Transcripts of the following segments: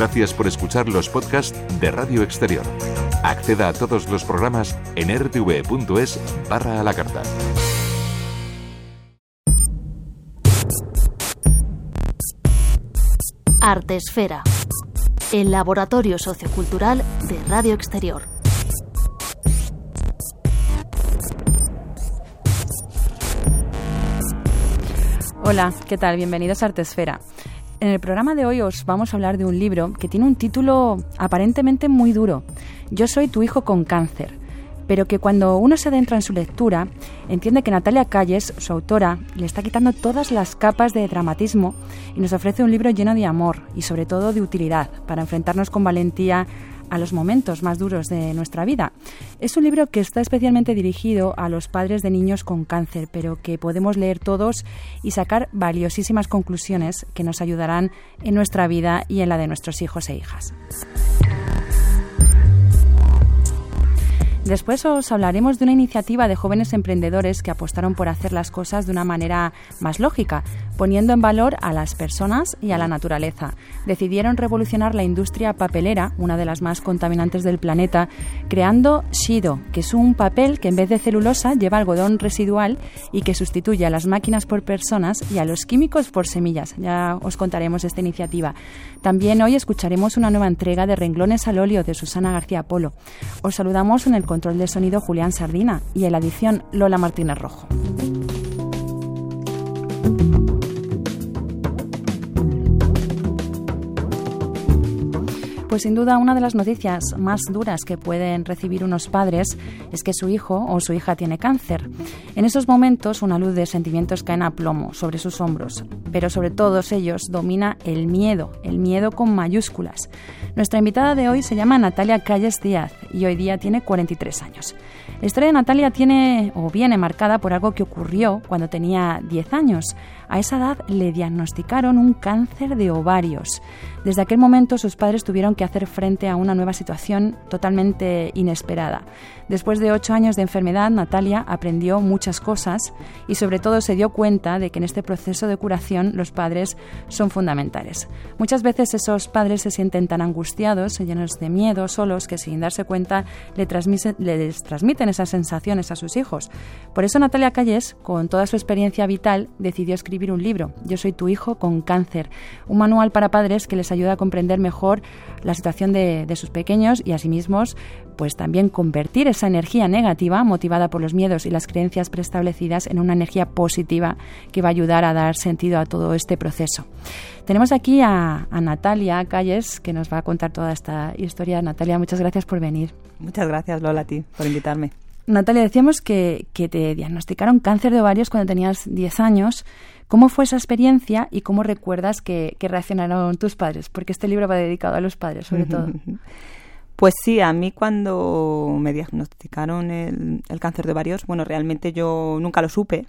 Gracias por escuchar los podcasts de Radio Exterior. Acceda a todos los programas en rtv.es/a la carta. Artesfera, el laboratorio sociocultural de Radio Exterior. Hola, ¿qué tal? Bienvenidos a Artesfera. En el programa de hoy os vamos a hablar de un libro que tiene un título aparentemente muy duro. Yo soy tu hijo con cáncer, pero que cuando uno se adentra en su lectura, entiende que Natalia Calles, su autora, le está quitando todas las capas de dramatismo y nos ofrece un libro lleno de amor y sobre todo de utilidad para enfrentarnos con valentía a los momentos más duros de nuestra vida. Es un libro que está especialmente dirigido a los padres de niños con cáncer, pero que podemos leer todos y sacar valiosísimas conclusiones que nos ayudarán en nuestra vida y en la de nuestros hijos e hijas. Después os hablaremos de una iniciativa de jóvenes emprendedores que apostaron por hacer las cosas de una manera más lógica, poniendo en valor a las personas y a la naturaleza. Decidieron revolucionar la industria papelera, una de las más contaminantes del planeta, creando Shido, que es un papel que en vez de celulosa lleva algodón residual y que sustituye a las máquinas por personas y a los químicos por semillas. Ya os contaremos esta iniciativa. También hoy escucharemos una nueva entrega de Renglones al óleo de Susana García Polo. Os saludamos en el control de sonido Julián Sardina y en la edición Lola Martínez Rojo. Pues sin duda una de las noticias más duras que pueden recibir unos padres es que su hijo o su hija tiene cáncer. En esos momentos una luz de sentimientos caen a plomo sobre sus hombros, pero sobre todos ellos domina el miedo con mayúsculas. Nuestra invitada de hoy se llama Natalia Calles Díaz y hoy día tiene 43 años. La historia de Natalia viene marcada por algo que ocurrió cuando tenía 10 años. A esa edad le diagnosticaron un cáncer de ovarios. Desde aquel momento sus padres tuvieron que hacer frente a una nueva situación totalmente inesperada. Después de 8 años de enfermedad, Natalia aprendió muchas cosas y sobre todo se dio cuenta de que en este proceso de curación los padres son fundamentales. Muchas veces esos padres se sienten tan angustiados, llenos de miedo, solos, que sin darse cuenta les transmiten esas sensaciones a sus hijos. Por eso Natalia Calles, con toda su experiencia vital, decidió escribir un libro, Yo soy tu hijo con cáncer, un manual para padres que les ayuda a comprender mejor la situación de sus pequeños y asimismo pues también convertir esa energía negativa motivada por los miedos y las creencias preestablecidas en una energía positiva que va a ayudar a dar sentido a todo este proceso. Tenemos aquí a Natalia Calles, que nos va a contar toda esta historia. Natalia, muchas gracias por venir. Muchas gracias, Lola, a ti por invitarme. Natalia, decíamos que te diagnosticaron cáncer de ovarios cuando tenías 10 años. ¿Cómo fue esa experiencia y cómo recuerdas que reaccionaron tus padres? Porque este libro va dedicado a los padres, sobre todo. Pues sí, a mí cuando me diagnosticaron el cáncer de ovarios, bueno, realmente yo nunca supe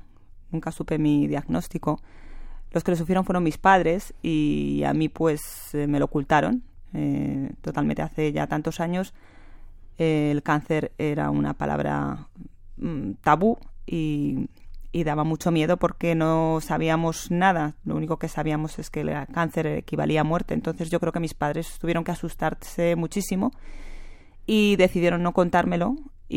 mi diagnóstico. Los que lo sufrieron fueron mis padres y a mí pues me lo ocultaron totalmente. Hace ya tantos años el cáncer era una palabra tabú y daba mucho miedo porque no sabíamos nada. Lo único que sabíamos es que el cáncer equivalía a muerte. Entonces yo creo que mis padres tuvieron que asustarse muchísimo y decidieron no contármelo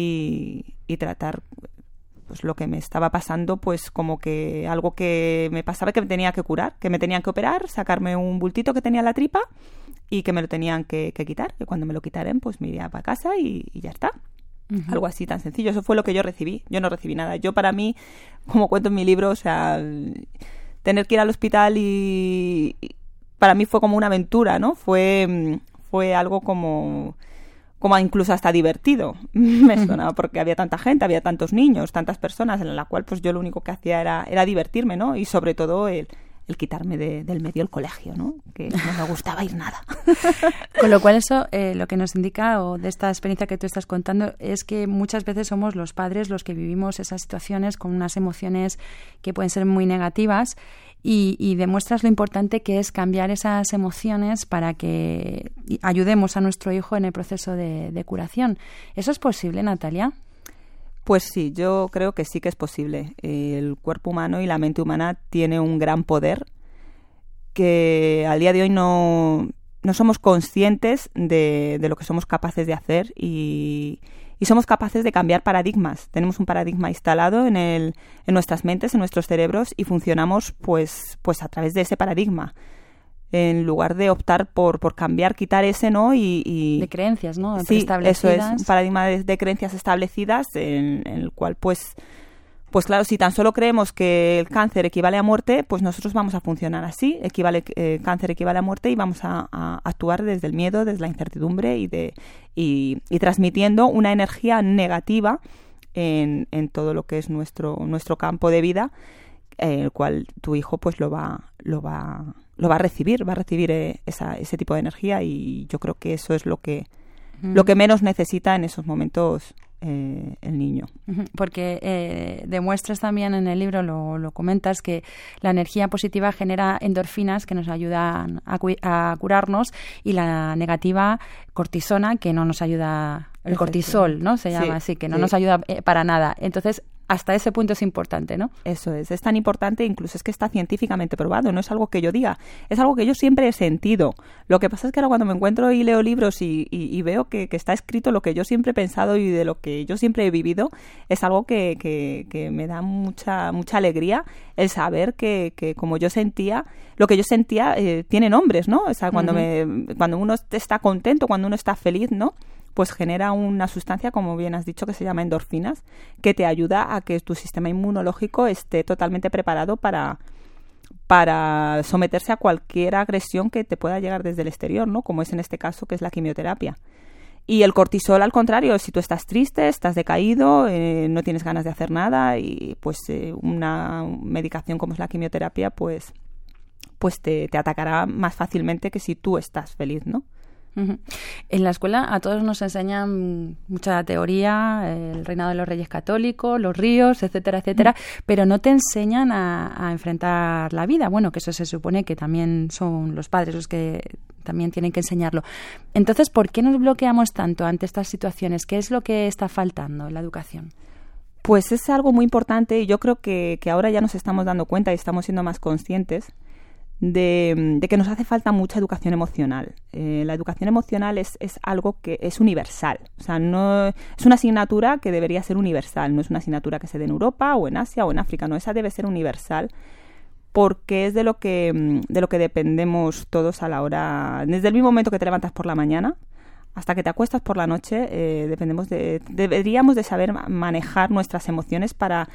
y tratar pues lo que me estaba pasando pues como que algo que me pasaba, que me tenía que curar, que me tenían que operar, sacarme un bultito que tenía en la tripa y que me lo tenían que quitar, que cuando me lo quitaren pues me iría para casa y ya está. Uh-huh. Algo así tan sencillo. Eso fue lo que yo recibí. Yo no recibí nada. Yo, para mí, como cuento en mi libro, o sea, tener que ir al hospital y para mí fue como una aventura, ¿no? Fue algo como incluso hasta divertido. Me sonaba porque había tanta gente, había tantos niños, tantas personas, en la cual pues yo lo único que hacía era divertirme, ¿no? Y sobre todo el quitarme del medio el colegio, ¿no? Que no me gustaba ir nada. Con lo cual eso, lo que nos indica, o de esta experiencia que tú estás contando, es que muchas veces somos los padres los que vivimos esas situaciones con unas emociones que pueden ser muy negativas y demuestras lo importante que es cambiar esas emociones para que ayudemos a nuestro hijo en el proceso de curación. ¿Eso es posible, Natalia? Pues sí, yo creo que sí que es posible. El cuerpo humano y la mente humana tiene un gran poder que al día de hoy no somos conscientes de lo que somos capaces de hacer y somos capaces de cambiar paradigmas. Tenemos un paradigma instalado en nuestras mentes, en nuestros cerebros, y funcionamos pues a través de ese paradigma. En lugar de optar por cambiar, quitar ese, ¿no? De creencias, ¿no? Sí, eso es, un paradigma de creencias establecidas en el cual, pues claro, si tan solo creemos que el cáncer equivale a muerte, pues nosotros vamos a funcionar así. Cáncer equivale a muerte y vamos a actuar desde el miedo, desde la incertidumbre y transmitiendo una energía negativa en todo lo que es nuestro campo de vida, el cual tu hijo pues lo va a recibir ese tipo de energía, y yo creo que eso es lo que menos necesita en esos momentos el niño. Porque demuestras también en el libro, lo comentas, que la energía positiva genera endorfinas que nos ayudan a curarnos, y la negativa, cortisona, que no nos ayuda, el cortisol, ¿no? Se llama así, que no nos ayuda para nada. Entonces, hasta ese punto es importante, ¿no? Eso es tan importante, incluso es que está científicamente probado, no es algo que yo diga, es algo que yo siempre he sentido. Lo que pasa es que ahora cuando me encuentro y leo libros y veo que está escrito lo que yo siempre he pensado y de lo que yo siempre he vivido, es algo que me da mucha alegría el saber que como yo sentía, lo que yo sentía tiene nombres, ¿no? O sea, cuando uno está contento, cuando uno está feliz, ¿no?, pues genera una sustancia, como bien has dicho, que se llama endorfinas, que te ayuda a que tu sistema inmunológico esté totalmente preparado para someterse a cualquier agresión que te pueda llegar desde el exterior, ¿no? Como es en este caso, que es la quimioterapia. Y el cortisol, al contrario, si tú estás triste, estás decaído, no tienes ganas de hacer nada, y pues una medicación como es la quimioterapia, pues te atacará más fácilmente que si tú estás feliz, ¿no? En la escuela a todos nos enseñan mucha teoría, el reinado de los reyes católicos, los ríos, etcétera, etcétera, pero no te enseñan a enfrentar la vida. Bueno, que eso se supone que también son los padres los que también tienen que enseñarlo. Entonces, ¿por qué nos bloqueamos tanto ante estas situaciones? ¿Qué es lo que está faltando en la educación? Pues es algo muy importante, y yo creo que ahora ya nos estamos dando cuenta y estamos siendo más conscientes de que nos hace falta mucha educación emocional. La educación emocional es algo que es universal. O sea, no es una asignatura que debería ser universal. No es una asignatura que se dé en Europa o en Asia o en África. No, esa debe ser universal, porque es de lo que dependemos todos a la hora. Desde el mismo momento que te levantas por la mañana hasta que te acuestas por la noche, deberíamos de saber manejar nuestras emociones para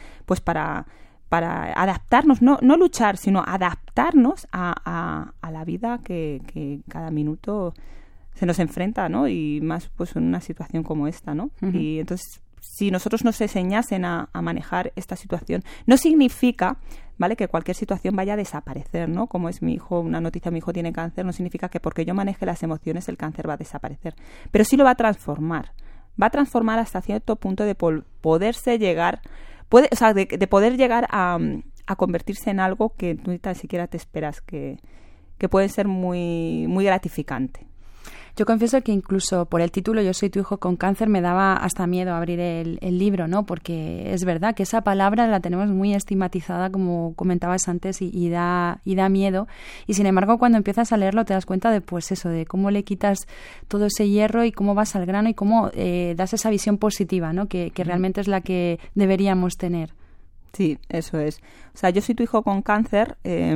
adaptarnos, no luchar, sino adaptarnos a la vida que cada minuto se nos enfrenta, ¿no? Y más pues en una situación como esta, ¿no? Y entonces, si nosotros nos enseñasen a manejar esta situación, no significa, ¿vale?, que cualquier situación vaya a desaparecer, ¿no? Como es mi hijo, una noticia, mi hijo tiene cáncer, no significa que porque yo maneje las emociones el cáncer va a desaparecer, pero sí lo va a transformar hasta cierto punto de poderse llegar, de poder llegar a convertirse en algo que tú ni tan siquiera te esperas, que puede ser muy, muy gratificante. Yo confieso que incluso por el título Yo soy tu hijo con cáncer me daba hasta miedo abrir el libro, ¿no? Porque es verdad que esa palabra la tenemos muy estigmatizada, como comentabas antes, y da miedo. Y sin embargo, cuando empiezas a leerlo te das cuenta de, pues eso, de cómo le quitas todo ese hierro y cómo vas al grano y cómo das esa visión positiva, ¿no? Que realmente es la que deberíamos tener. Sí, eso es. O sea, Yo soy tu hijo con cáncer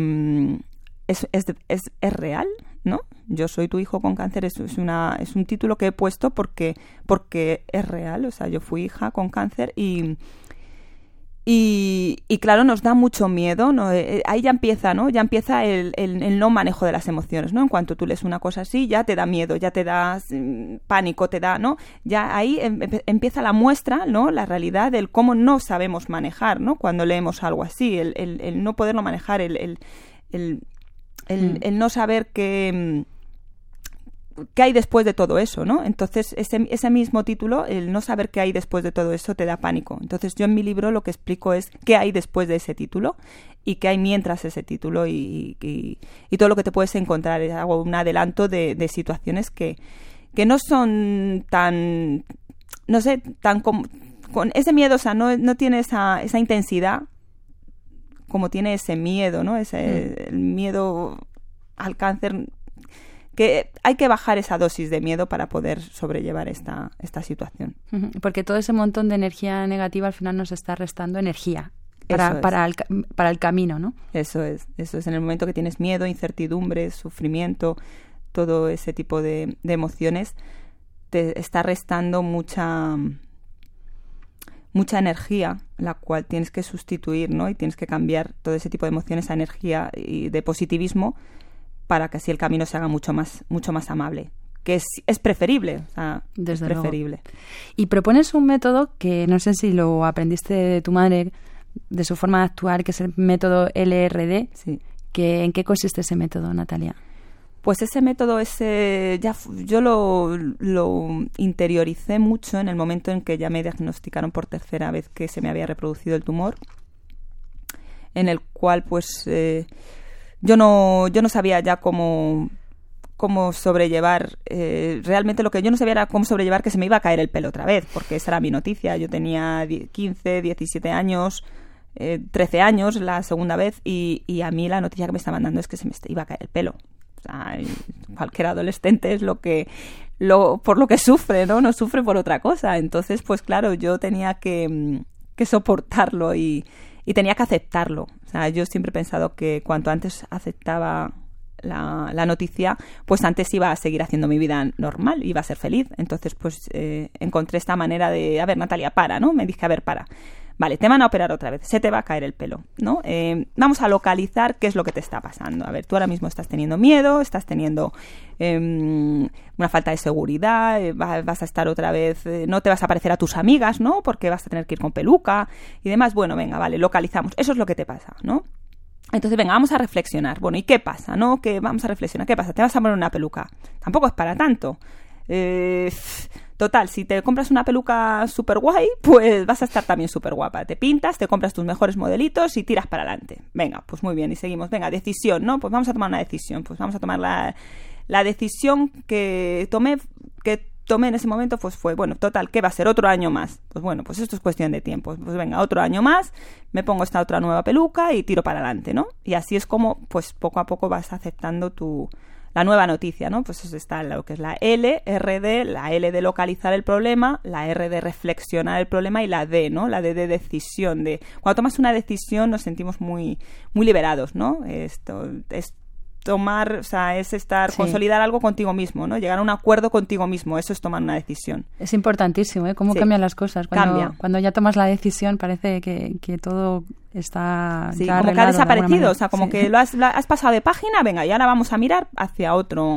es real, ¿no? Yo soy tu hijo con cáncer es un título que he puesto porque es real. O sea, yo fui hija con cáncer y claro, nos da mucho miedo, ¿no? Ahí ya empieza, ¿no? Ya empieza el no manejo de las emociones, ¿no? En cuanto tú lees una cosa así, ya te da miedo, ya te da pánico, te da, ¿no? Ya ahí empieza la muestra, ¿no? La realidad del cómo no sabemos manejar, ¿no? Cuando leemos algo así, el no poderlo manejar, el no saber qué hay después de todo eso, ¿no? Entonces, ese mismo título, el no saber qué hay después de todo eso, te da pánico. Entonces, yo en mi libro lo que explico es qué hay después de ese título y qué hay mientras ese título y todo lo que te puedes encontrar. Hago un adelanto de situaciones que no son tan, no sé, tan con ese miedo, o sea, no tiene esa intensidad como tiene ese miedo, ¿no? El miedo al cáncer, que hay que bajar esa dosis de miedo para poder sobrellevar esta situación. Porque todo ese montón de energía negativa al final nos está restando energía para el camino, ¿no? Eso es. En el momento que tienes miedo, incertidumbre, sufrimiento, todo ese tipo de emociones, te está restando mucha energía, la cual tienes que sustituir, ¿no? Y tienes que cambiar todo ese tipo de emociones a energía y de positivismo para que así el camino se haga mucho más amable, que es preferible, o sea, desde es preferible. Luego. Y propones un método que no sé si lo aprendiste de tu madre, de su forma de actuar, que es el método LRD. Sí. ¿En qué consiste ese método, Natalia? Pues ese método yo lo interioricé mucho en el momento en que ya me diagnosticaron por tercera vez que se me había reproducido el tumor, en el cual pues yo no sabía ya cómo sobrellevar. Realmente lo que yo no sabía era cómo sobrellevar que se me iba a caer el pelo otra vez, porque esa era mi noticia. Yo tenía 15, 17 años, 13 años la segunda vez, y a mí la noticia que me estaban dando es que se me iba a caer el pelo. O sea, cualquier adolescente es por lo que sufre, ¿no? No sufre por otra cosa. Entonces, pues claro, yo tenía que soportarlo y tenía que aceptarlo. O sea, yo siempre he pensado que cuanto antes aceptaba la noticia, pues antes iba a seguir haciendo mi vida normal, iba a ser feliz. Entonces, pues encontré esta manera de, a ver, Natalia, para, ¿no? Me dije, a ver, para. Vale, te van a operar otra vez, se te va a caer el pelo, ¿no? Vamos a localizar qué es lo que te está pasando. A ver, tú ahora mismo estás teniendo miedo, estás teniendo una falta de seguridad, vas a estar otra vez, no te vas a parecer a tus amigas, ¿no? Porque vas a tener que ir con peluca y demás. Bueno, venga, vale, localizamos. Eso es lo que te pasa, ¿no? Entonces, venga, vamos a reflexionar. Bueno, ¿y qué pasa, no? Que vamos a reflexionar. ¿Qué pasa? ¿Te vas a poner una peluca? Tampoco es para tanto. Total, si te compras una peluca súper guay, pues vas a estar también súper guapa. Te pintas, te compras tus mejores modelitos y tiras para adelante. Venga, pues muy bien, y seguimos. Venga, decisión, ¿no? Pues vamos a tomar una decisión. Pues vamos a tomar la decisión que tomé en ese momento, pues fue, bueno, total, ¿qué va a ser? ¿Otro año más? Pues bueno, pues esto es cuestión de tiempo. Pues venga, otro año más, me pongo esta otra nueva peluca y tiro para adelante, ¿no? Y así es como, pues poco a poco vas aceptando la nueva noticia, ¿no? Pues eso está lo que es la L, RD, la L de localizar el problema, la R de reflexionar el problema y la D, ¿no? La D de decisión. Cuando tomas una decisión nos sentimos muy, muy liberados, ¿no? Esto es tomar, o sea, es consolidar algo contigo mismo, ¿no? Llegar a un acuerdo contigo mismo, eso es tomar una decisión. Es importantísimo, ¿eh? Cómo cambian las cosas. Cuando ya tomas la decisión parece que todo está como que ha desaparecido, o sea, como que lo has pasado de página, venga, y ahora vamos a mirar hacia otro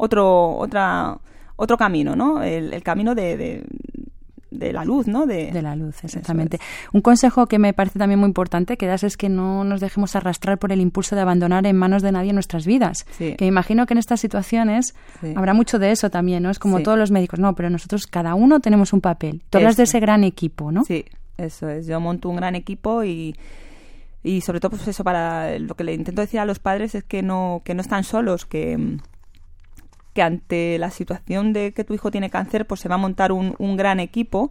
camino, ¿no? El camino de la luz, ¿no? De la luz, exactamente. Un consejo que me parece también muy importante que das es que no nos dejemos arrastrar por el impulso de abandonar en manos de nadie nuestras vidas. Sí. Que me imagino que en estas situaciones habrá mucho de eso también, ¿no? Es como todos los médicos, no, pero nosotros cada uno tenemos un papel. Tú hablas de ese gran equipo, ¿no? Sí, eso es. Yo monto un gran equipo y sobre todo, pues eso, para lo que le intento decir a los padres es que no están solos, que ante la situación de que tu hijo tiene cáncer, pues se va a montar un gran equipo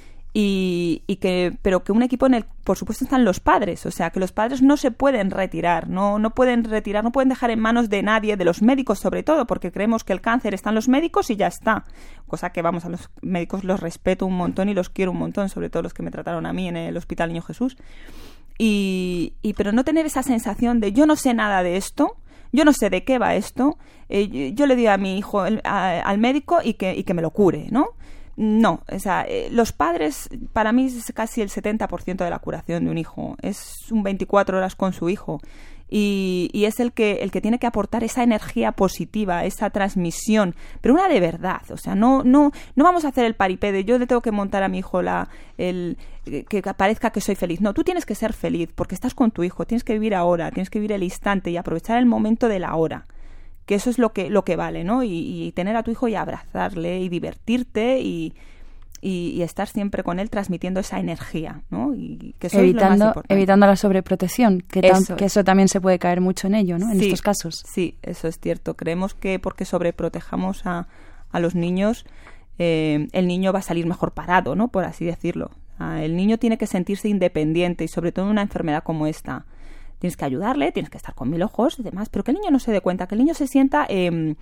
pero que un equipo en el, por supuesto, están los padres, o sea, que los padres no se pueden retirar, no pueden dejar en manos de nadie, de los médicos sobre todo, porque creemos que el cáncer está en los médicos y ya está, cosa que, vamos, a los médicos los respeto un montón y los quiero un montón, sobre todo los que me trataron a mí en el Hospital Niño Jesús, pero no tener esa sensación de yo no sé nada de esto, yo no sé de qué va esto, yo le digo a mi hijo al médico y que me lo cure, ¿no? No, o sea, los padres, para mí es casi el 70% de la curación de un hijo, es un 24 horas con su hijo y es el que tiene que aportar esa energía positiva, esa transmisión, pero una de verdad, o sea, no vamos a hacer el paripé de yo le tengo que montar a mi hijo que parezca que soy feliz. No, tú tienes que ser feliz porque estás con tu hijo, tienes que vivir ahora, tienes que vivir el instante y aprovechar el momento de la hora, que eso es lo que vale, ¿no? Y tener a tu hijo y abrazarle y divertirte y estar siempre con él transmitiendo esa energía, ¿no? Y que eso es lo más importante. Evitando la sobreprotección, que eso también se puede caer mucho en ello, ¿no? En estos casos. Sí, eso es cierto. Creemos que porque sobreprotejamos a los niños, el niño va a salir mejor parado, ¿no? Por así decirlo. El niño tiene que sentirse independiente y sobre todo en una enfermedad como esta. Tienes que ayudarle, tienes que estar con 1000 ojos y demás, pero que el niño no se dé cuenta, que el niño se sienta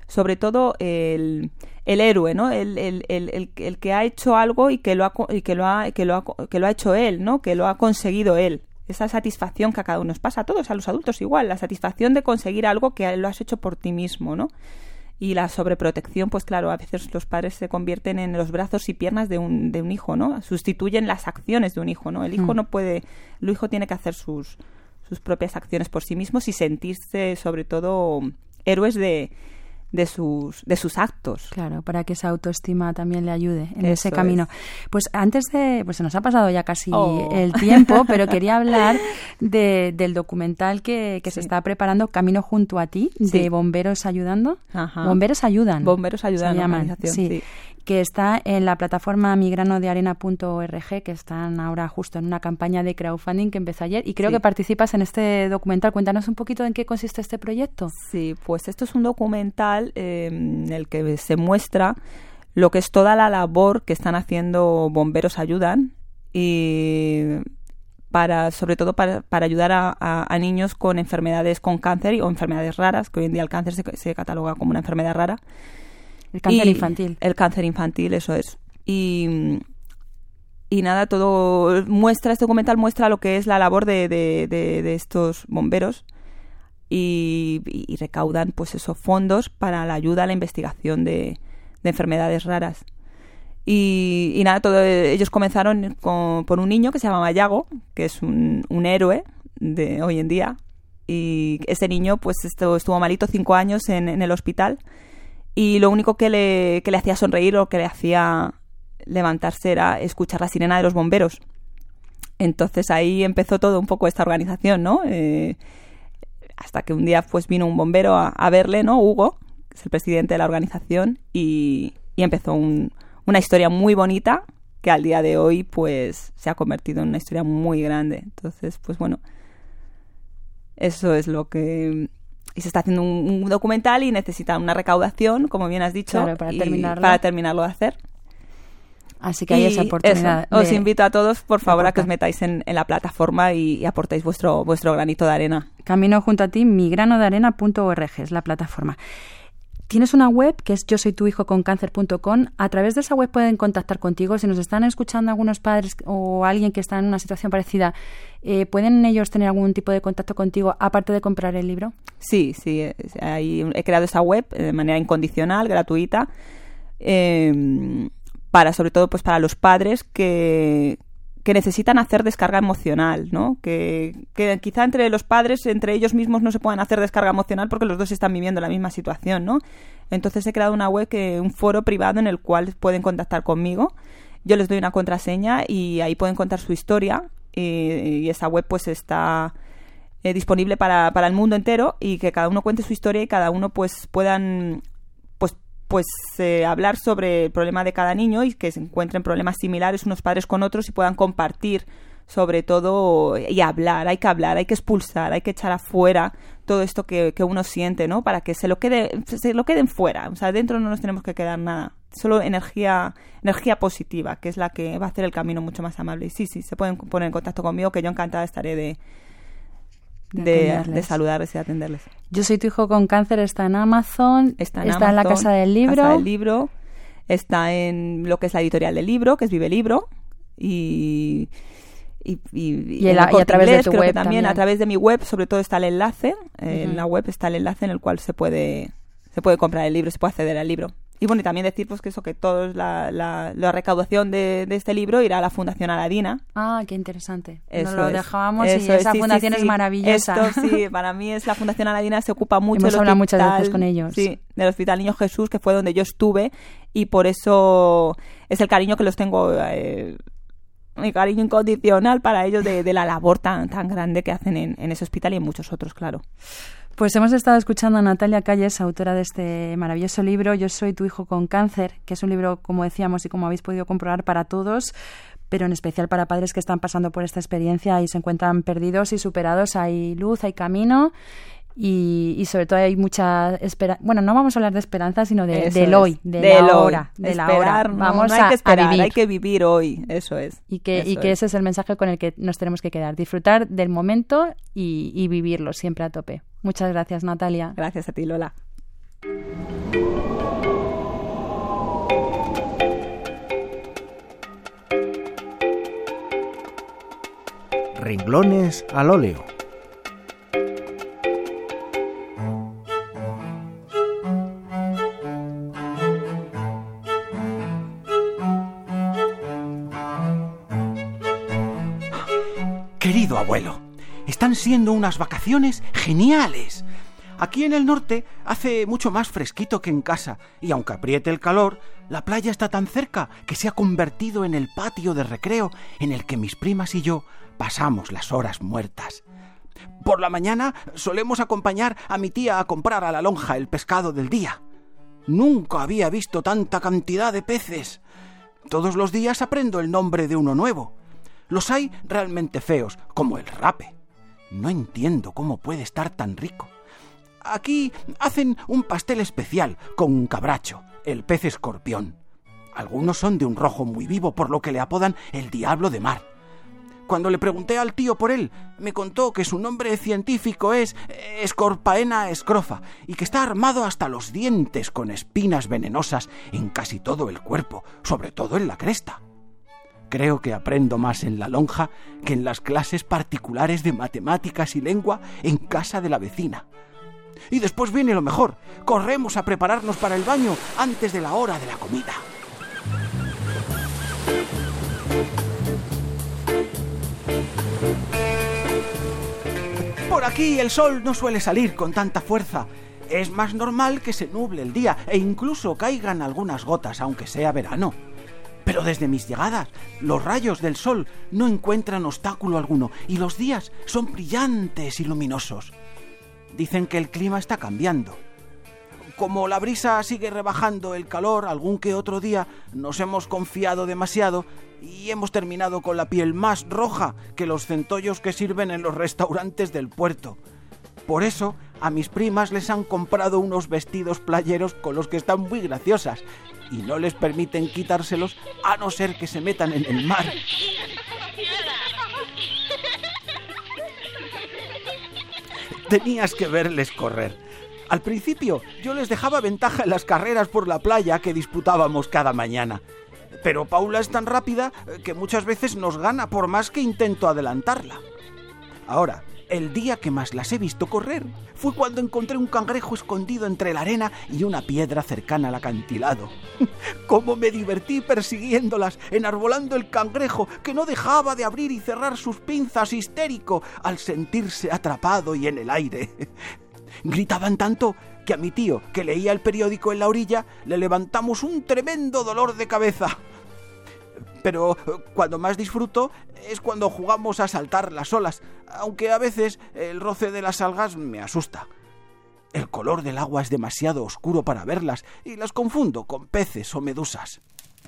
sobre todo el héroe, ¿no? El que ha hecho algo y que lo ha hecho él, ¿no? Que lo ha conseguido él. Esa satisfacción que a cada uno nos pasa, a todos, a los adultos igual, la satisfacción de conseguir algo que lo has hecho por ti mismo, ¿no? Y la sobreprotección, pues claro, a veces los padres se convierten en los brazos y piernas de un hijo, ¿no? Sustituyen las acciones de un hijo, ¿no? El hijo no puede, el hijo tiene que hacer sus propias acciones por sí mismos y sentirse, sobre todo, héroes de sus actos. Claro, para que esa autoestima también le ayude en ese camino. Pues antes de... Pues se nos ha pasado ya casi el tiempo, pero quería hablar del documental que se está preparando, Camino junto a ti, de Bomberos Ayudando. Ajá. Bomberos Ayudan. Bomberos Ayudan, se llaman. Sí. Que está en la plataforma migranodearena.org, que están ahora justo en una campaña de crowdfunding que empezó ayer. Y creo que participas en este documental. Cuéntanos un poquito en qué consiste este proyecto. Sí, pues esto es un documental en el que se muestra lo que es toda la labor que están haciendo Bomberos Ayudan y sobre todo para ayudar a niños con enfermedades con cáncer o enfermedades raras, que hoy en día el cáncer se cataloga como una enfermedad rara. El cáncer infantil. El cáncer infantil, eso es. Y nada, todo muestra, este documental muestra lo que es la labor de estos bomberos y recaudan pues esos fondos para la ayuda a la investigación de enfermedades raras. Y nada, ellos comenzaron por un niño que se llamaba Yago, que es un héroe de hoy en día. Y ese niño pues estuvo malito 5 años en el hospital. Y lo único que le hacía sonreír o que le hacía levantarse era escuchar la sirena de los bomberos. Entonces ahí empezó todo un poco esta organización, ¿no? Hasta que un día pues vino un bombero a verle, ¿no? Hugo, que es el presidente de la organización, y empezó una historia muy bonita que al día de hoy pues se ha convertido en una historia muy grande. Entonces, pues bueno, eso es lo que... Y se está haciendo un documental y necesita una recaudación, como bien has dicho, claro, para terminarlo de hacer. Así que hay esa oportunidad. Os invito a todos, por favor, a que os metáis en la plataforma y aportéis vuestro granito de arena. Camino junto a ti, migranodearena.org es la plataforma. Tienes una web que es yosoytuhijoconcáncer.com. A través de esa web pueden contactar contigo. Si nos están escuchando algunos padres o alguien que está en una situación parecida, ¿pueden ellos tener algún tipo de contacto contigo aparte de comprar el libro? Sí. Ahí he creado esa web de manera incondicional, gratuita, sobre todo pues para los padres que necesitan hacer descarga emocional, ¿no? Que quizá entre los padres, entre ellos mismos, no se puedan hacer descarga emocional porque los dos están viviendo la misma situación, ¿no? Entonces he creado una web, un foro privado en el cual pueden contactar conmigo. Yo les doy una contraseña y ahí pueden contar su historia y esa web pues está disponible para el mundo entero y que cada uno cuente su historia y cada uno pues puedan hablar sobre el problema de cada niño y que se encuentren problemas similares unos padres con otros y puedan compartir sobre todo y hablar, hay que expulsar, hay que echar afuera todo esto que uno siente, ¿no? Para que se lo queden fuera, o sea, dentro no nos tenemos que quedar nada, solo energía positiva, que es la que va a hacer el camino mucho más amable. Y sí, se pueden poner en contacto conmigo, que yo encantada estaré de saludarles y atenderles. Yo soy tu hijo con cáncer, está en Amazon, está en la Casa del Libro, está en lo que es la editorial del libro, que es Vive Libro, y a través de tu web también, a través de mi web, sobre todo está el enlace, en la web está el enlace en el cual se puede comprar el libro, se puede acceder al libro. Y bueno, y también decir pues que toda la recaudación de este libro irá a la Fundación Aladina. Ah, qué interesante. Nos lo dejábamos y esa fundación es maravillosa. Esto sí, para mí es la Fundación Aladina, se ocupa mucho del hospital. Hemos hablado muchas veces con ellos. Sí, del Hospital Niño Jesús, que fue donde yo estuve, y por eso es el cariño que los tengo, mi cariño incondicional para ellos de la labor tan grande que hacen en ese hospital y en muchos otros, claro. Pues hemos estado escuchando a Natalia Calles, autora de este maravilloso libro, Yo soy tu hijo con cáncer, que es un libro, como decíamos y como habéis podido comprobar, para todos, pero en especial para padres que están pasando por esta experiencia y se encuentran perdidos y superados. Hay luz, hay camino y sobre todo hay mucha esperanza. Bueno, no vamos a hablar de esperanza, sino del hoy, de la hora. Vamos a vivir. Hay que vivir hoy, eso es. Y que ese es el mensaje con el que nos tenemos que quedar, disfrutar del momento y vivirlo siempre a tope. Muchas gracias, Natalia. Gracias a ti, Lola. Renglones al óleo. Querido abuelo, están siendo unas vacaciones geniales. Aquí en el norte hace mucho más fresquito que en casa, y aunque apriete el calor, la playa está tan cerca que se ha convertido en el patio de recreo en el que mis primas y yo pasamos las horas muertas. Por la mañana solemos acompañar a mi tía a comprar a la lonja el pescado del día. Nunca había visto tanta cantidad de peces. Todos los días aprendo el nombre de uno nuevo. Los hay realmente feos, como el rape. No entiendo cómo puede estar tan rico. Aquí hacen un pastel especial con cabracho, el pez escorpión. Algunos son de un rojo muy vivo, por lo que le apodan el diablo de mar. Cuando le pregunté al tío por él, me contó que su nombre científico es Scorpaena scrofa y que está armado hasta los dientes con espinas venenosas en casi todo el cuerpo, sobre todo en la cresta. Creo que aprendo más en la lonja que en las clases particulares de matemáticas y lengua en casa de la vecina. Y después viene lo mejor. Corremos a prepararnos para el baño antes de la hora de la comida. Por aquí el sol no suele salir con tanta fuerza. Es más normal que se nuble el día e incluso caigan algunas gotas, aunque sea verano. Pero desde mis llegadas, los rayos del sol no encuentran obstáculo alguno y los días son brillantes y luminosos. Dicen que el clima está cambiando. Como la brisa sigue rebajando el calor, algún que otro día nos hemos confiado demasiado y hemos terminado con la piel más roja que los centollos que sirven en los restaurantes del puerto. Por eso, a mis primas les han comprado unos vestidos playeros con los que están muy graciosas y no les permiten quitárselos a no ser que se metan en el mar. Tenías que verles correr. Al principio yo les dejaba ventaja en las carreras por la playa que disputábamos cada mañana. Pero Paula es tan rápida que muchas veces nos gana por más que intento adelantarla. Ahora, el día que más las he visto correr fue cuando encontré un cangrejo escondido entre la arena y una piedra cercana al acantilado. ¡Cómo me divertí persiguiéndolas, enarbolando el cangrejo que no dejaba de abrir y cerrar sus pinzas histérico al sentirse atrapado y en el aire! Gritaban tanto que a mi tío, que leía el periódico en la orilla, le levantamos un tremendo dolor de cabeza. Pero cuando más disfruto es cuando jugamos a saltar las olas, aunque a veces el roce de las algas me asusta. El color del agua es demasiado oscuro para verlas y las confundo con peces o medusas.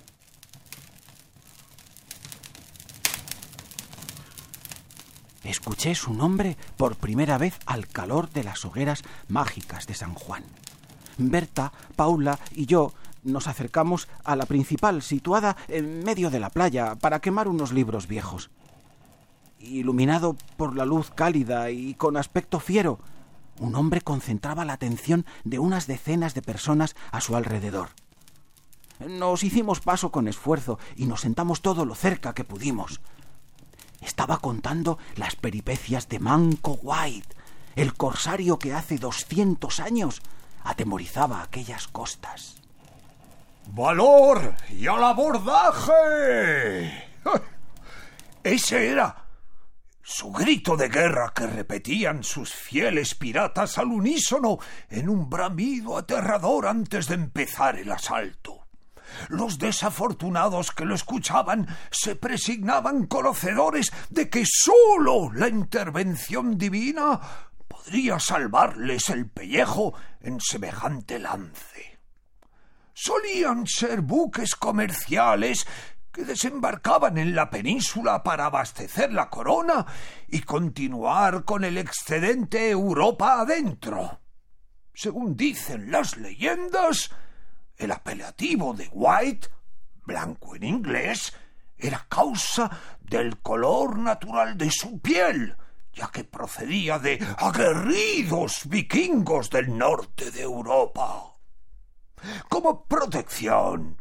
Escuché su nombre por primera vez al calor de las hogueras mágicas de San Juan. Berta, Paula y yo nos acercamos a la principal, situada en medio de la playa, para quemar unos libros viejos. Iluminado por la luz cálida y con aspecto fiero, un hombre concentraba la atención de unas decenas de personas a su alrededor. Nos hicimos paso con esfuerzo y nos sentamos todo lo cerca que pudimos. Estaba contando las peripecias de Manco White, el corsario que hace 200 años atemorizaba aquellas costas. ¡Valor y al abordaje! Ese era su grito de guerra que repetían sus fieles piratas al unísono en un bramido aterrador antes de empezar el asalto. Los desafortunados que lo escuchaban se presignaban conocedores de que sólo la intervención divina podría salvarles el pellejo en semejante lance. Solían ser buques comerciales que desembarcaban en la península para abastecer la corona y continuar con el excedente Europa adentro. Según dicen las leyendas, el apelativo de White, blanco en inglés, era causa del color natural de su piel, ya que procedía de aguerridos vikingos del norte de Europa. Como protección,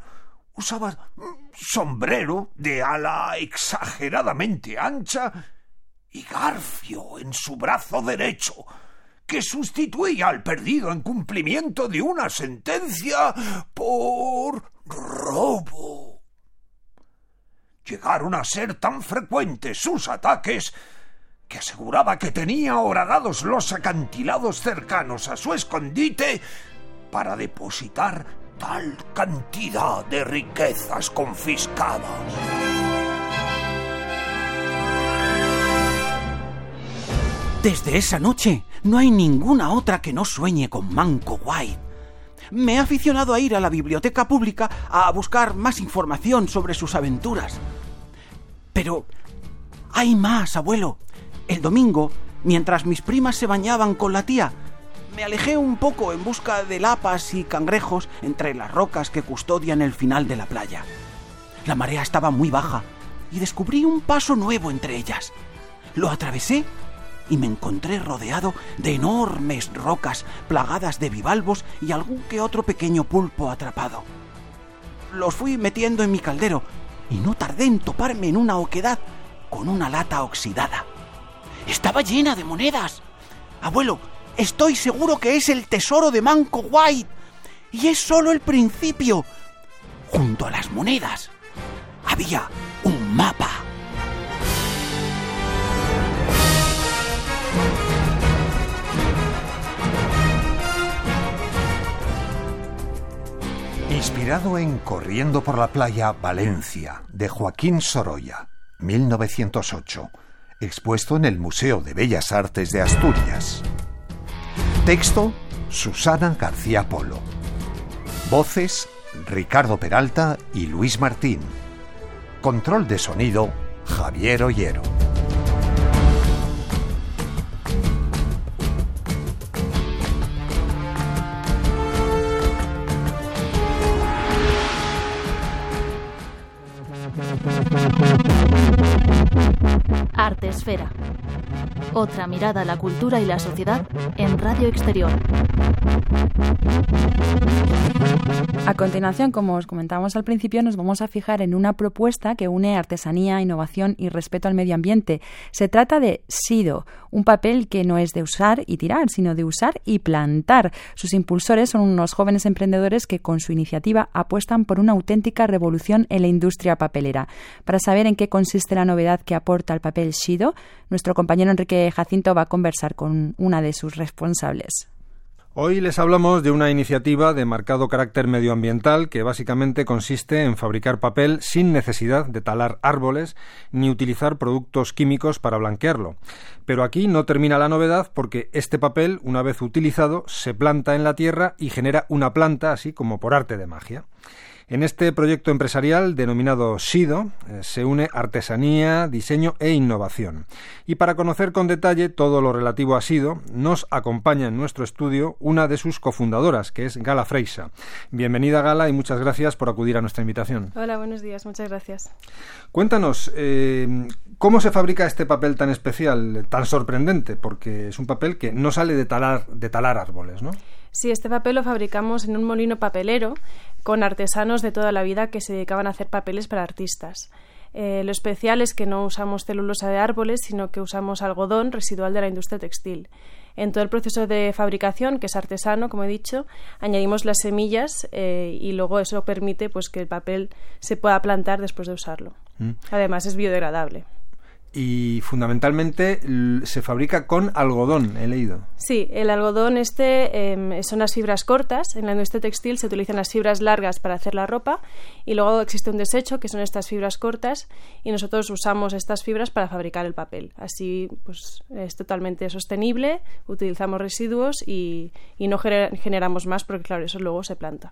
usaba sombrero de ala exageradamente ancha y garfio en su brazo derecho, que sustituía al perdido en cumplimiento de una sentencia por robo. Llegaron a ser tan frecuentes sus ataques que aseguraba que tenía horadados los acantilados cercanos a su escondite para depositar tal cantidad de riquezas confiscadas. Desde esa noche no hay ninguna otra que no sueñe con Manco White. Me he aficionado a ir a la biblioteca pública a buscar más información sobre sus aventuras. Pero hay más, abuelo. El domingo, mientras mis primas se bañaban con la tía, me alejé un poco en busca de lapas y cangrejos entre las rocas que custodian el final de la playa. La marea estaba muy baja y descubrí un paso nuevo entre ellas. Lo atravesé y me encontré rodeado de enormes rocas plagadas de bivalvos y algún que otro pequeño pulpo atrapado. Los fui metiendo en mi caldero y no tardé en toparme en una oquedad con una lata oxidada. Estaba llena de monedas. Abuelo, estoy seguro que es el tesoro de Manco White. Y es solo el principio. Junto a las monedas había un mapa. Inspirado en Corriendo por la playa, Valencia, de Joaquín Sorolla, 1908, expuesto en el Museo de Bellas Artes de Asturias. Texto: Susana García Polo. Voces: Ricardo Peralta y Luis Martín. Control de sonido: Javier Ollero. Artesfera. Otra mirada a la cultura y la sociedad en Radio Exterior. A continuación, como os comentábamos al principio, nos vamos a fijar en una propuesta que une artesanía, innovación y respeto al medio ambiente. Se trata de Sido, un papel que no es de usar y tirar, sino de usar y plantar. Sus impulsores son unos jóvenes emprendedores que con su iniciativa apuestan por una auténtica revolución en la industria papelera. Para saber en qué consiste la novedad que aporta el papel Sido, nuestro compañero Enrique Jacinto va a conversar con una de sus responsables. Hoy les hablamos de una iniciativa de marcado carácter medioambiental que básicamente consiste en fabricar papel sin necesidad de talar árboles ni utilizar productos químicos para blanquearlo. Pero aquí no termina la novedad porque este papel, una vez utilizado, se planta en la tierra y genera una planta así como por arte de magia. En este proyecto empresarial denominado Sido se une artesanía, diseño e innovación. Y para conocer con detalle todo lo relativo a Sido, nos acompaña en nuestro estudio una de sus cofundadoras, que es Gala Freixa. Bienvenida, Gala, y muchas gracias por acudir a nuestra invitación. Hola, buenos días, muchas gracias. Cuéntanos, ¿cómo se fabrica este papel tan especial, tan sorprendente? Porque es un papel que no sale de talar árboles, ¿no? Sí, este papel lo fabricamos en un molino papelero con artesanos de toda la vida que se dedicaban a hacer papeles para artistas. Lo especial es que no usamos celulosa de árboles, sino que usamos algodón residual de la industria textil. En todo el proceso de fabricación, que es artesano, como he dicho, añadimos las semillas y luego eso permite pues, que el papel se pueda plantar después de usarlo. Además, es biodegradable. Y fundamentalmente se fabrica con algodón, he leído. Sí, el algodón son las fibras cortas. En la industria textil se utilizan las fibras largas para hacer la ropa y luego existe un desecho que son estas fibras cortas y nosotros usamos estas fibras para fabricar el papel. Así pues es totalmente sostenible, utilizamos residuos y no generamos más porque claro, eso luego se planta.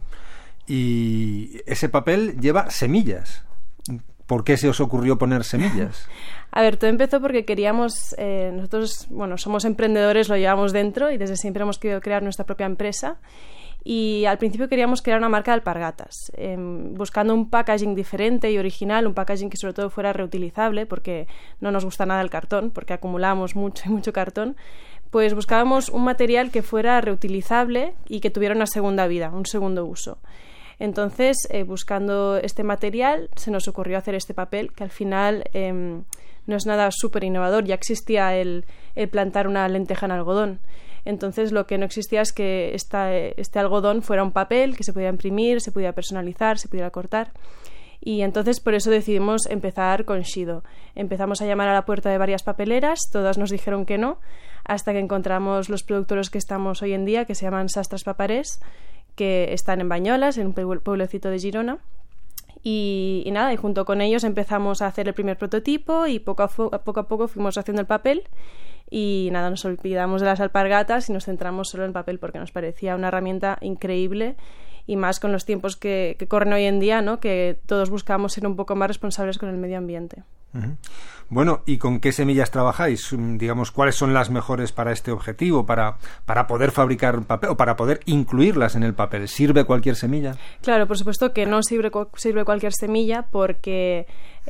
Y ese papel lleva semillas. ¿Por qué se os ocurrió poner semillas? A ver, todo empezó porque queríamos, nosotros, somos emprendedores, lo llevamos dentro y desde siempre hemos querido crear nuestra propia empresa y al principio queríamos crear una marca de alpargatas, buscando un packaging diferente y original, un packaging que sobre todo fuera reutilizable porque no nos gusta nada el cartón, porque acumulamos mucho cartón. Pues buscábamos un material que fuera reutilizable y que tuviera una segunda vida, un segundo uso. Entonces, buscando este material, se nos ocurrió hacer este papel, que al final no es nada súper innovador. Ya existía el plantar una lenteja en algodón. Entonces, lo que no existía es que este algodón fuera un papel que se podía imprimir, se podía personalizar, se pudiera cortar. Y entonces por eso decidimos empezar con Shido. Empezamos a llamar a la puerta de varias papeleras, todas nos dijeron que no, hasta que encontramos los productores que estamos hoy en día, que se llaman Sastres Paperers, que están en Bañolas, en un pueblecito de Girona. Y nada, y junto con ellos empezamos a hacer el primer prototipo y poco a poco fuimos haciendo el papel. Y nada, nos olvidamos de las alpargatas y nos centramos solo en el papel porque nos parecía una herramienta increíble, y más con los tiempos que corren hoy en día, ¿no? Que todos buscamos ser un poco más responsables con el medio ambiente. Uh-huh. Bueno, ¿y con qué semillas trabajáis? Digamos, ¿cuáles son las mejores para este objetivo, para poder fabricar papel o para poder incluirlas en el papel? ¿Sirve cualquier semilla? Claro, por supuesto que no sirve cualquier semilla porque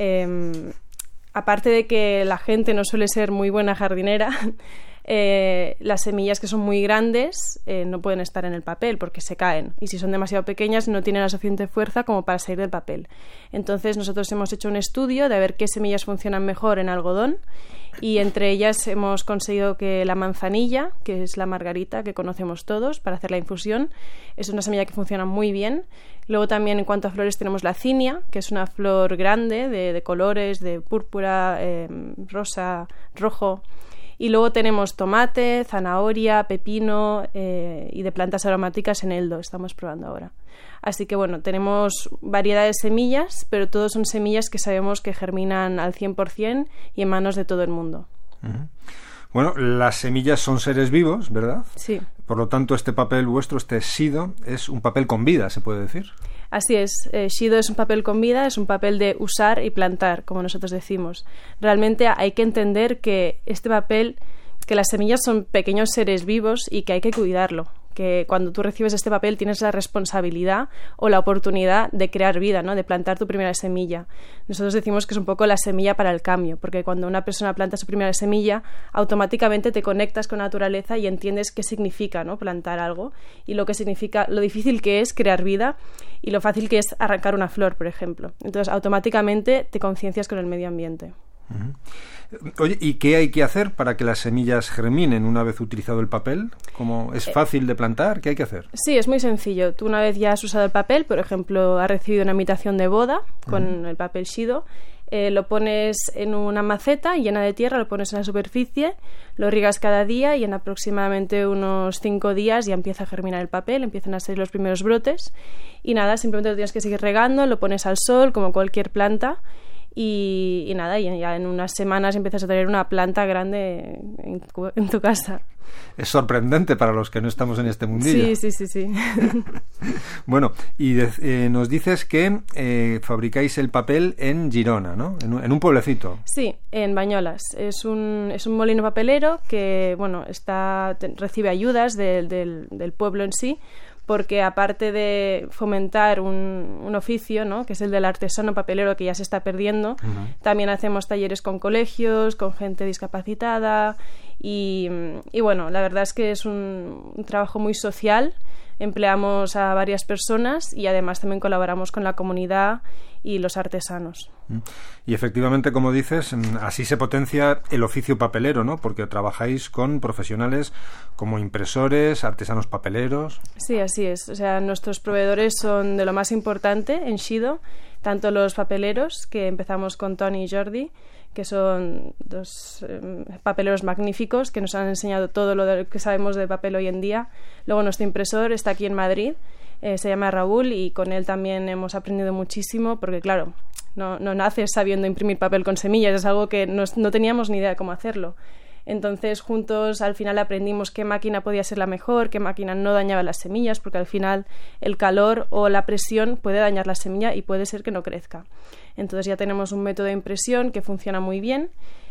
aparte de que la gente no suele ser muy buena jardinera, las semillas que son muy grandes no pueden estar en el papel porque se caen, y si son demasiado pequeñas no tienen la suficiente fuerza como para salir del papel. Entonces nosotros hemos hecho un estudio de ver qué semillas funcionan mejor en algodón, y entre ellas hemos conseguido que la manzanilla, que es la margarita que conocemos todos para hacer la infusión, es una semilla que funciona muy bien. Luego también en cuanto a flores tenemos la cinia, que es una flor grande de colores, de púrpura, rosa, rojo. Y luego tenemos tomate, zanahoria, pepino y de plantas aromáticas eneldo, estamos probando ahora. Así que bueno, tenemos variedad de semillas, pero todas son semillas que sabemos que germinan al 100% y en manos de todo el mundo. Uh-huh. Bueno, las semillas son seres vivos, ¿verdad? Sí. Por lo tanto, este papel vuestro, este Shido, es un papel con vida, ¿se puede decir? Así es, Shido es un papel con vida, es un papel de usar y plantar, como nosotros decimos. Realmente hay que entender que este papel, que las semillas son pequeños seres vivos y que hay que cuidarlo. Que cuando tú recibes este papel tienes la responsabilidad o la oportunidad de crear vida, ¿no? De plantar tu primera semilla. Nosotros decimos que es un poco la semilla para el cambio, porque cuando una persona planta su primera semilla, automáticamente te conectas con la naturaleza y entiendes qué significa, ¿no? Plantar algo, y lo que significa, lo difícil que es crear vida y lo fácil que es arrancar una flor, por ejemplo. Entonces, automáticamente te conciencias con el medio ambiente. Uh-huh. Oye, ¿y qué hay que hacer para que las semillas germinen una vez utilizado el papel? ¿Cómo es fácil de plantar? ¿Qué hay que hacer? Sí, es muy sencillo. Tú una vez ya has usado el papel, por ejemplo, has recibido una invitación de boda con el papel Shido, lo pones en una maceta llena de tierra, lo pones en la superficie, lo riegas cada día y en aproximadamente unos 5 días ya empieza a germinar el papel, empiezan a salir los primeros brotes y nada, simplemente lo tienes que seguir regando, lo pones al sol como cualquier planta. Y nada, y ya en unas semanas empiezas a tener una planta grande en tu casa. Es sorprendente para los que no estamos en este mundillo. Sí. Bueno, y nos dices que fabricáis el papel en Girona, ¿no? En un pueblecito. Sí, en Bañolas. Es un molino papelero que, bueno, recibe ayudas del pueblo en sí, porque aparte de fomentar un oficio, ¿no? Que es el del artesano papelero, que ya se está perdiendo, también hacemos talleres con colegios, con gente discapacitada y bueno, la verdad es que es un trabajo muy social. Empleamos a varias personas y además también colaboramos con la comunidad y los artesanos. Y efectivamente, como dices, así se potencia el oficio papelero, ¿no? Porque trabajáis con profesionales como impresores, artesanos papeleros. Sí, así es. O sea, nuestros proveedores son de lo más importante en Shido, tanto los papeleros, que empezamos con Toni y Jordi, que son dos papeleros magníficos que nos han enseñado todo lo que sabemos del papel hoy en día. Luego nuestro impresor está aquí en Madrid, se llama Raúl, y con él también hemos aprendido muchísimo porque, claro, no naces sabiendo imprimir papel con semillas, es algo que no teníamos ni idea de cómo hacerlo. Entonces, juntos al final aprendimos qué máquina podía ser la mejor, qué máquina no dañaba las semillas, porque al final el calor o la presión puede dañar la semilla y puede ser que no crezca. Entonces ya tenemos un método de impresión que funciona muy bien.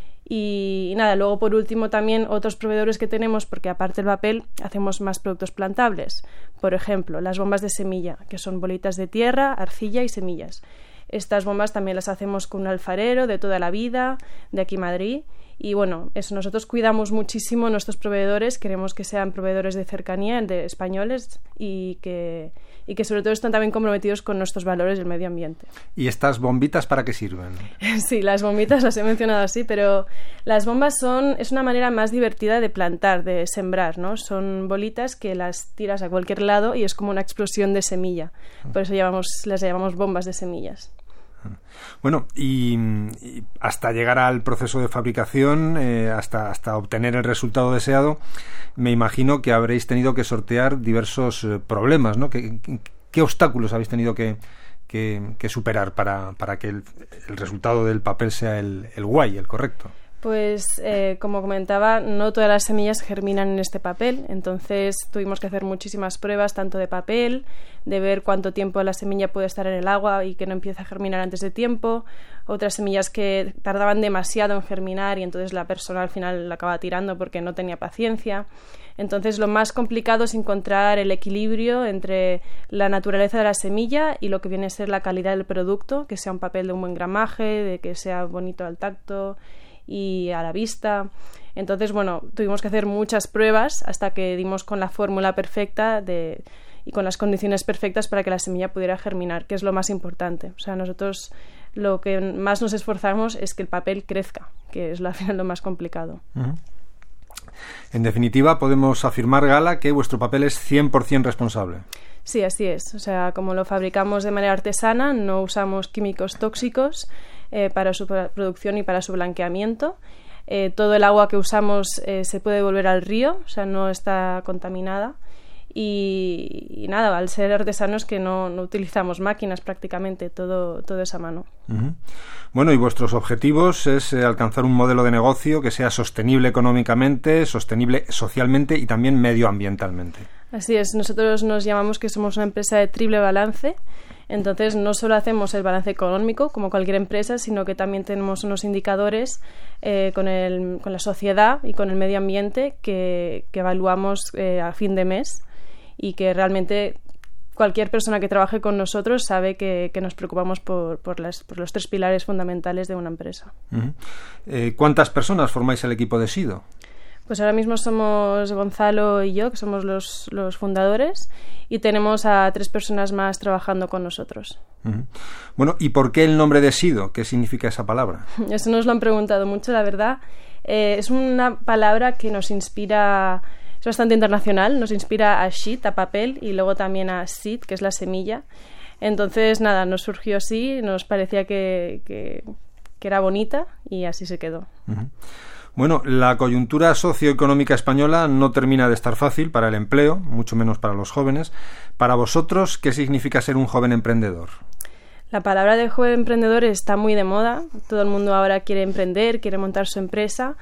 Y nada, luego por último también otros proveedores que tenemos, porque aparte del papel hacemos más productos plantables. Por ejemplo, las bombas de semilla, que son bolitas de tierra, arcilla y semillas. Estas bombas también las hacemos con un alfarero de toda la vida, de aquí Madrid, Y bueno, eso, nosotros cuidamos muchísimo nuestros proveedores, queremos que sean proveedores de cercanía, de españoles, y que sobre todo están también comprometidos con nuestros valores del medio ambiente. ¿Y estas bombitas para qué sirven? Sí, las bombitas las he mencionado así, pero las bombas es una manera más divertida de plantar, de sembrar, ¿no? Son bolitas que las tiras a cualquier lado y es como una explosión de semilla. Por eso las llamamos bombas de semillas. Bueno, y hasta llegar al proceso de fabricación, hasta obtener el resultado deseado, me imagino que habréis tenido que sortear diversos problemas, ¿no? ¿Qué obstáculos habéis tenido que superar para que el resultado del papel sea el guay, el correcto? Pues, como comentaba, no todas las semillas germinan en este papel, entonces tuvimos que hacer muchísimas pruebas, tanto de papel, de ver cuánto tiempo la semilla puede estar en el agua y que no empiece a germinar antes de tiempo, otras semillas que tardaban demasiado en germinar y entonces la persona al final la acaba tirando porque no tenía paciencia. Entonces lo más complicado es encontrar el equilibrio entre la naturaleza de la semilla y lo que viene a ser la calidad del producto, que sea un papel de un buen gramaje, de que sea bonito al tacto y a la vista. Entonces, bueno, tuvimos que hacer muchas pruebas hasta que dimos con la fórmula perfecta y con las condiciones perfectas para que la semilla pudiera germinar, que es lo más importante. O sea, nosotros lo que más nos esforzamos es que el papel crezca, que es al final lo más complicado. Uh-huh. En definitiva, podemos afirmar, Gala, que vuestro papel es 100% responsable. Sí, así es. O sea, como lo fabricamos de manera artesana, no usamos químicos tóxicos para su producción y para su blanqueamiento. Todo el agua que usamos se puede devolver al río, o sea, no está contaminada. Y nada, al ser artesanos que no utilizamos máquinas prácticamente, todo es a mano. Uh-huh. Bueno, y vuestros objetivos es alcanzar un modelo de negocio que sea sostenible económicamente, sostenible socialmente y también medioambientalmente. Así es, nosotros nos llamamos que somos una empresa de triple balance. Entonces no solo hacemos el balance económico como cualquier empresa, sino que también tenemos unos indicadores con la sociedad y con el medio ambiente que evaluamos a fin de mes y que realmente cualquier persona que trabaje con nosotros sabe que nos preocupamos por los tres pilares fundamentales de una empresa. Uh-huh. ¿Cuántas personas formáis el equipo de Sido? Pues ahora mismo somos Gonzalo y yo, que somos los fundadores, y tenemos a 3 personas más trabajando con nosotros. Uh-huh. Bueno, ¿y por qué el nombre de Sido? ¿Qué significa esa palabra? Eso nos lo han preguntado mucho, la verdad. Es una palabra que nos inspira, es bastante internacional, nos inspira a sheet, a papel, y luego también a seed, que es la semilla. Entonces, nada, nos surgió así, nos parecía que era bonita y así se quedó. Uh-huh. Bueno, la coyuntura socioeconómica española no termina de estar fácil para el empleo, mucho menos para los jóvenes. Para vosotros, ¿qué significa ser un joven emprendedor? La palabra de joven emprendedor está muy de moda. Todo el mundo ahora quiere emprender, quiere montar su empresa.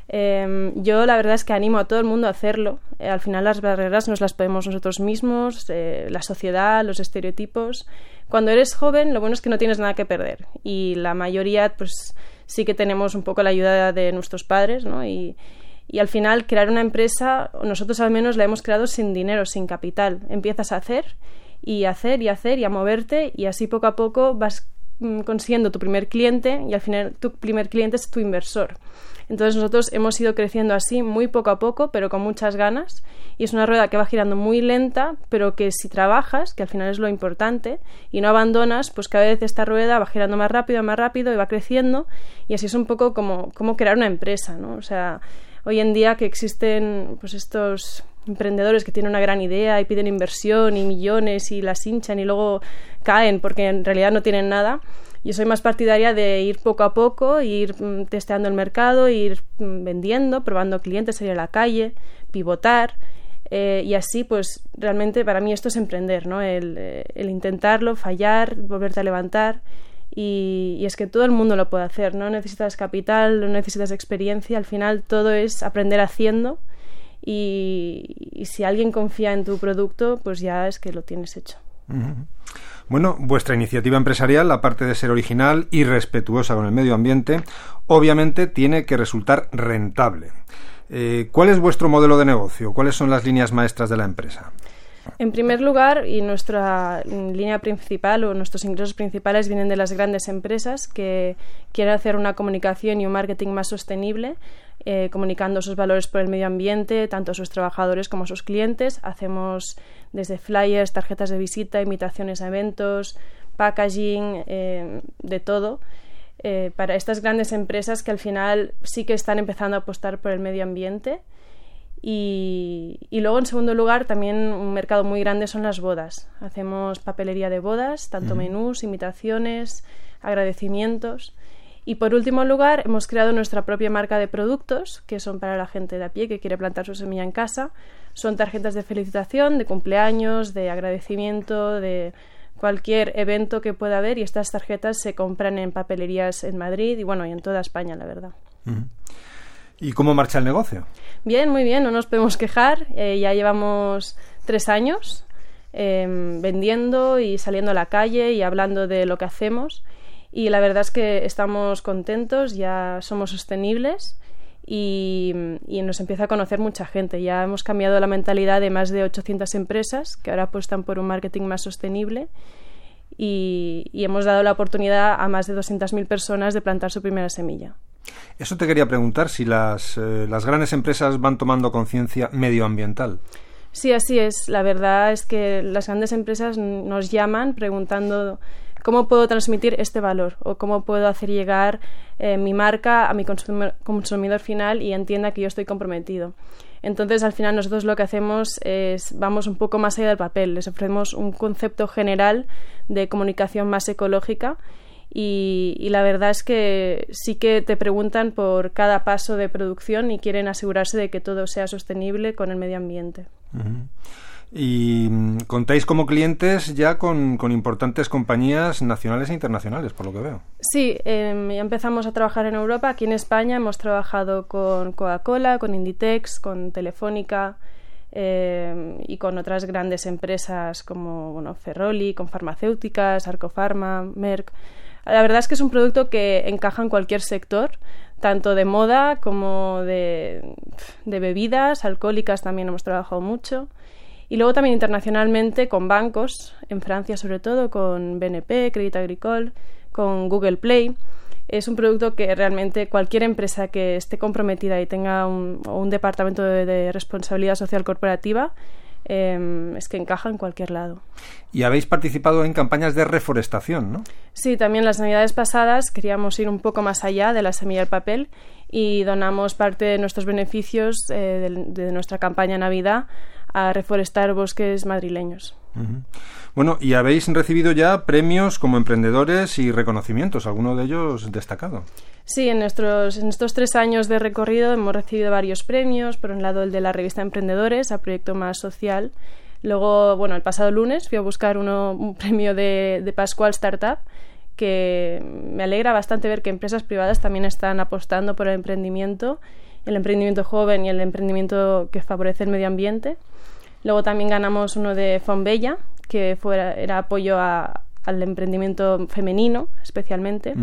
Yo la verdad es que animo a todo el mundo a hacerlo. Al final las barreras nos las ponemos nosotros mismos, la sociedad, los estereotipos. Cuando eres joven, lo bueno es que no tienes nada que perder. Y la mayoría, pues sí que tenemos un poco la ayuda de nuestros padres, ¿no? Y al final crear una empresa, nosotros al menos la hemos creado sin dinero, sin capital. Empiezas a hacer y a moverte y así poco a poco vas consiguiendo tu primer cliente y al final tu primer cliente es tu inversor. Entonces nosotros hemos ido creciendo así muy poco a poco, pero con muchas ganas, y es una rueda que va girando muy lenta, pero que si trabajas, que al final es lo importante, y no abandonas, pues cada vez esta rueda va girando más rápido y va creciendo, y así es un poco como crear una empresa, ¿no? O sea, hoy en día que existen pues estos emprendedores que tienen una gran idea y piden inversión y millones y las hinchan y luego caen porque en realidad no tienen nada. Yo soy más partidaria de ir poco a poco, ir testeando el mercado, ir vendiendo, probando clientes, salir a la calle, pivotar, y así pues realmente para mí esto es emprender, ¿no? El intentarlo, fallar, volverte a levantar, y es que todo el mundo lo puede hacer, no necesitas capital, no necesitas experiencia, al final todo es aprender haciendo, y si alguien confía en tu producto, pues ya es que lo tienes hecho. Uh-huh. Bueno, vuestra iniciativa empresarial, aparte de ser original y respetuosa con el medio ambiente, obviamente tiene que resultar rentable. ¿Cuál es vuestro modelo de negocio? ¿Cuáles son las líneas maestras de la empresa? En primer lugar, y nuestra línea principal o nuestros ingresos principales vienen de las grandes empresas que quieren hacer una comunicación y un marketing más sostenible, comunicando sus valores por el medio ambiente, tanto a sus trabajadores como a sus clientes. Hacemos desde flyers, tarjetas de visita, invitaciones a eventos, packaging, de todo, para estas grandes empresas que al final sí que están empezando a apostar por el medio ambiente. Y luego, en segundo lugar, también un mercado muy grande son las bodas. Hacemos papelería de bodas, tanto menús, invitaciones, agradecimientos. Y por último lugar, hemos creado nuestra propia marca de productos, que son para la gente de a pie que quiere plantar su semilla en casa. Son tarjetas de felicitación, de cumpleaños, de agradecimiento, de cualquier evento que pueda haber, y estas tarjetas se compran en papelerías en Madrid y bueno, y en toda España, la verdad. ¿Y cómo marcha el negocio? Bien, muy bien, no nos podemos quejar. Ya llevamos 3 años vendiendo y saliendo a la calle y hablando de lo que hacemos, y la verdad es que estamos contentos, ya somos sostenibles y nos empieza a conocer mucha gente. Ya hemos cambiado la mentalidad de más de 800 empresas que ahora apuestan por un marketing más sostenible, y hemos dado la oportunidad a más de 200.000 personas de plantar su primera semilla. Eso te quería preguntar, si las grandes empresas van tomando conciencia medioambiental. Sí, así es. La verdad es que las grandes empresas nos llaman preguntando cómo puedo transmitir este valor o cómo puedo hacer llegar mi marca a mi consumidor final y entienda que yo estoy comprometido. Entonces, al final, nosotros lo que hacemos es vamos un poco más allá del papel. Les ofrecemos un concepto general de comunicación más ecológica. Y la verdad es que sí que te preguntan por cada paso de producción y quieren asegurarse de que todo sea sostenible con el medio ambiente. Y contáis como clientes ya con importantes compañías nacionales e internacionales, por lo que veo. Sí, ya empezamos a trabajar en Europa. Aquí en España hemos trabajado con Coca-Cola, con Inditex, con Telefónica y con otras grandes empresas como Ferroli, con farmacéuticas, Arcofarma, Merck. La verdad es que es un producto que encaja en cualquier sector, tanto de moda como de bebidas alcohólicas. También hemos trabajado mucho. Y luego también internacionalmente con bancos, en Francia sobre todo, con BNP, Crédit Agricole, con Google Play. Es un producto que realmente cualquier empresa que esté comprometida y tenga un departamento de responsabilidad social corporativa, es que encaja en cualquier lado. Y habéis participado en campañas de reforestación, ¿no? Sí, también las navidades pasadas queríamos ir un poco más allá de la semilla del papel y donamos parte de nuestros beneficios de nuestra campaña Navidad a reforestar bosques madrileños. Bueno, y habéis recibido ya premios como emprendedores y reconocimientos, alguno de ellos destacado. Sí, en estos 3 años de recorrido hemos recibido varios premios. Por un lado, el de la revista Emprendedores, a proyecto más social. Luego, el pasado lunes fui a buscar un premio de Pascual Startup, que me alegra bastante ver que empresas privadas también están apostando por el emprendimiento joven y el emprendimiento que favorece el medio ambiente. Luego también ganamos uno de Fonbella, que era apoyo al emprendimiento femenino, especialmente.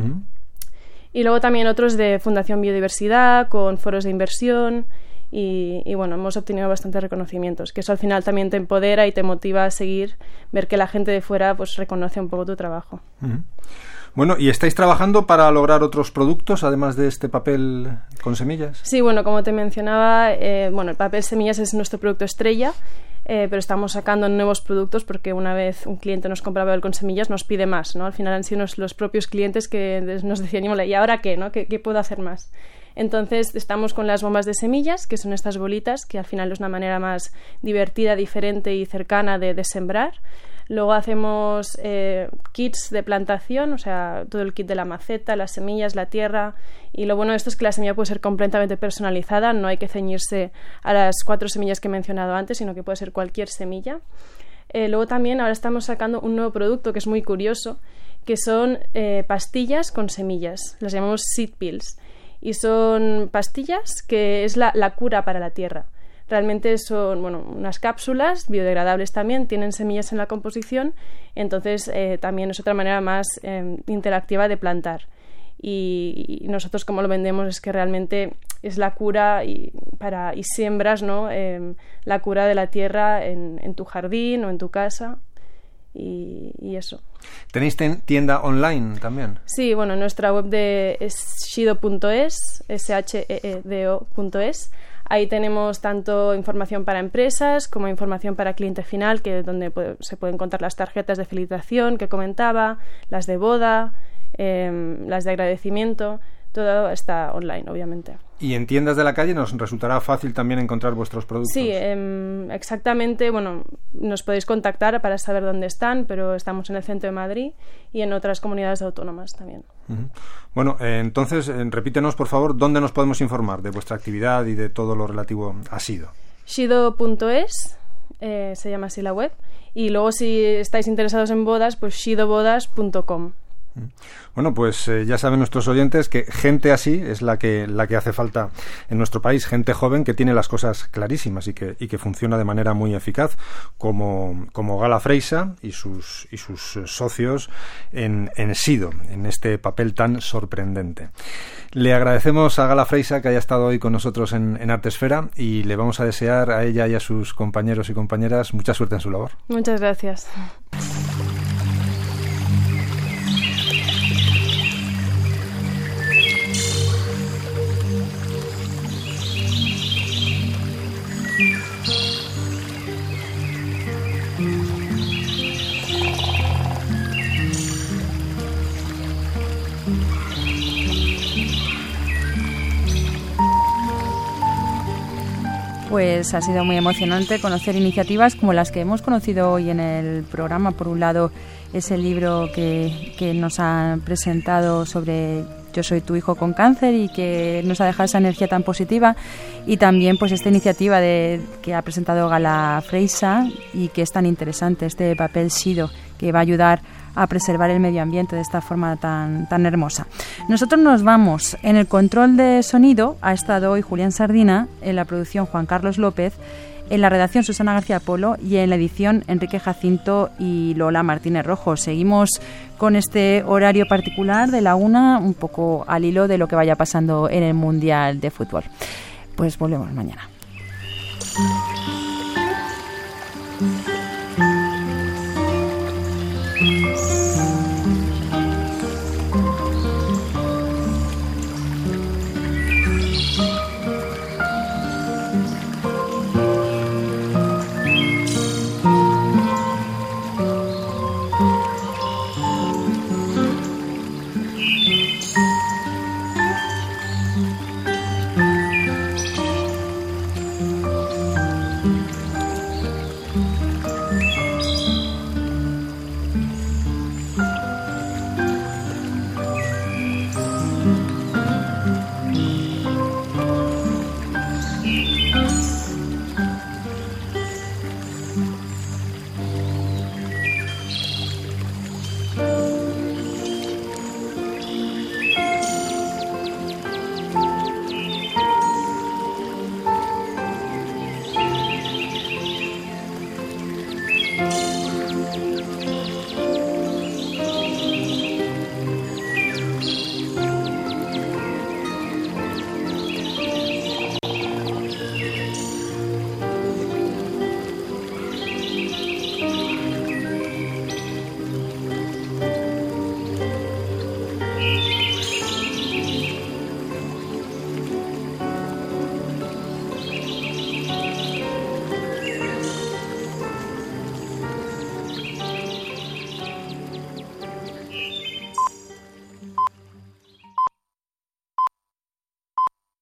Y luego también otros de Fundación Biodiversidad, con foros de inversión. Y hemos obtenido bastantes reconocimientos, que eso al final también te empodera y te motiva a seguir, ver que la gente de fuera pues reconoce un poco tu trabajo. Bueno, ¿y estáis trabajando para lograr otros productos, además de este papel con semillas? Sí, como te mencionaba, el papel semillas es nuestro producto estrella, pero estamos sacando nuevos productos porque una vez un cliente nos compra papel con semillas nos pide más, ¿no? Al final han sido los propios clientes que nos decían, ¿y ahora qué, no? ¿Qué puedo hacer más? Entonces estamos con las bombas de semillas, que son estas bolitas, que al final es una manera más divertida, diferente y cercana de sembrar. Luego hacemos kits de plantación, o sea, todo el kit de la maceta, las semillas, la tierra. Y lo bueno de esto es que la semilla puede ser completamente personalizada, no hay que ceñirse a las 4 semillas que he mencionado antes, sino que puede ser cualquier semilla. Luego también ahora estamos sacando un nuevo producto que es muy curioso, que son pastillas con semillas, las llamamos seed pills. Y son pastillas que es la cura para la tierra. Realmente son unas cápsulas biodegradables también, tienen semillas en la composición, entonces también es otra manera más interactiva de plantar. Y nosotros como lo vendemos es que realmente es la cura y siembras, ¿no? La cura de la tierra en tu jardín o en tu casa y eso. ¿Tenéis tienda online también? Sí, bueno, nuestra web es shido.es, sheedo.es. Ahí tenemos tanto información para empresas como información para cliente final, que donde se pueden encontrar las tarjetas de felicitación que comentaba, las de boda, las de agradecimiento. Todo está online, obviamente. ¿Y en tiendas de la calle nos resultará fácil también encontrar vuestros productos? Sí, exactamente. Bueno, nos podéis contactar para saber dónde están, pero estamos en el centro de Madrid y en otras comunidades autónomas también. Uh-huh. Bueno, entonces, repítenos, por favor, dónde nos podemos informar de vuestra actividad y de todo lo relativo a Shido. Shido.es, se llama así la web. Y luego, si estáis interesados en bodas, pues shidobodas.com. Bueno, pues ya saben nuestros oyentes que gente así es la que hace falta en nuestro país, gente joven que tiene las cosas clarísimas y que funciona de manera muy eficaz, como Gala Freisa y sus socios en Shido, en este papel tan sorprendente. Le agradecemos a Gala Freisa que haya estado hoy con nosotros en Artesfera y le vamos a desear a ella y a sus compañeros y compañeras mucha suerte en su labor. Muchas gracias. Pues ha sido muy emocionante conocer iniciativas como las que hemos conocido hoy en el programa. Por un lado, ese libro que nos han presentado sobre Yo soy tu hijo con cáncer y que nos ha dejado esa energía tan positiva, y también pues esta iniciativa que ha presentado Gala Freisa y que es tan interesante, este papel Shido, que va a ayudar a preservar el medio ambiente de esta forma tan hermosa. Nosotros nos vamos. En el control de sonido ha estado hoy Julián Sardina, en la producción Juan Carlos López, en la redacción Susana García Polo y en la edición Enrique Jacinto y Lola Martínez Rojo. Seguimos con este horario particular de la 1, un poco al hilo de lo que vaya pasando en el Mundial de Fútbol. Pues volvemos mañana.